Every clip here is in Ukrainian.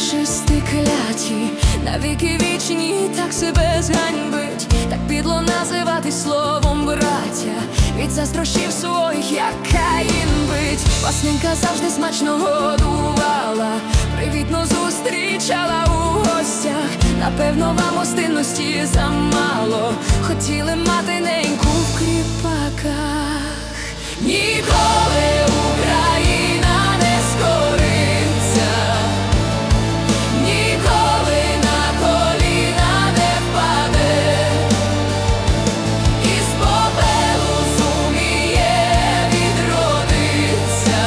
фашисти кляті, навіки вічні, так себе зганьбить, так підло називати словом браття, від заздрощів своїх, як Каїн бить. Пасненька завжди смачно годувала, привітно зустрічала у гостях. Напевно, вам гостинності замало, хотіли мати неньку в кріпаках. Ніколи Україна не скориться, ніколи на коліна не впаде, із попелу зуміє відродиться,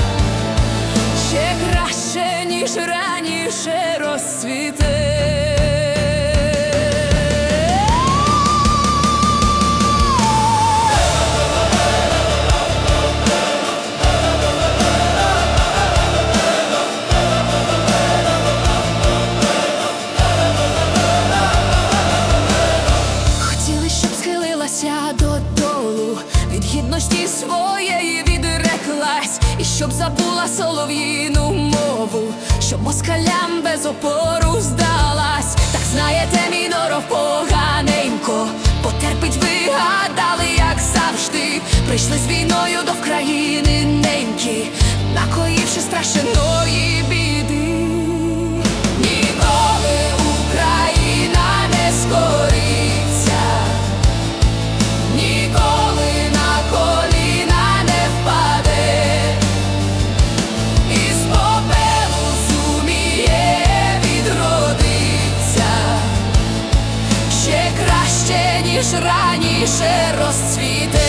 ще краще, ніж раніше розцвіте. Додолу від гідності своєї відреклась, і щоб забула солов'їну мову, щоб москалям без опору здалась. Так знаєте, Міноров поганенько потерпить, ви гадали, як завжди. Прийшли з війною до вкраїни неньки, накоївши страшенної біди. Ніколи Україна не скориться, ніколи на коліна не впаде, із попелу зуміє відродиться, ще краще, ніж раніше розцвіте.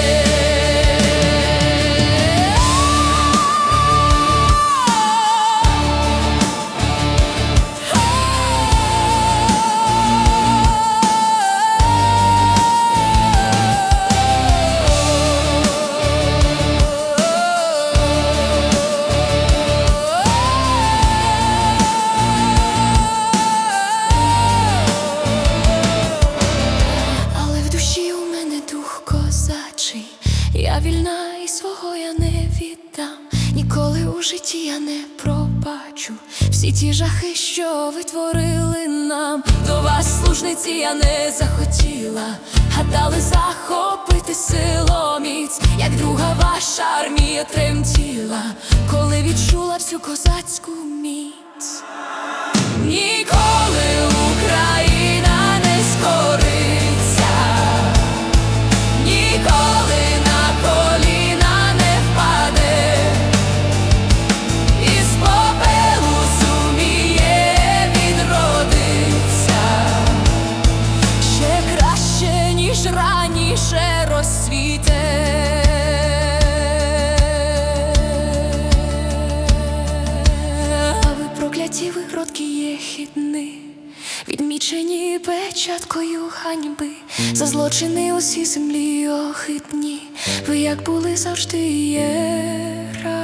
Я вільна і свого я не віддам, ніколи у житті я не пробачу всі ті жахи, що ви творили нам. До вас, служниці, я не захотіла, гадали захопити силоміць, як друга ваша армія тремтіла, коли відчула всю козацьку міць. Ніколи Україна не скориться, ніколи на коліна не впаде, із попелу зуміє відродиться, ще краще, ніж раніше розцвіте. А ви прокляті, вигродки єхидни, відмічені печаткою ганьби, за злочини усі землі охитні, ви як були завжди є.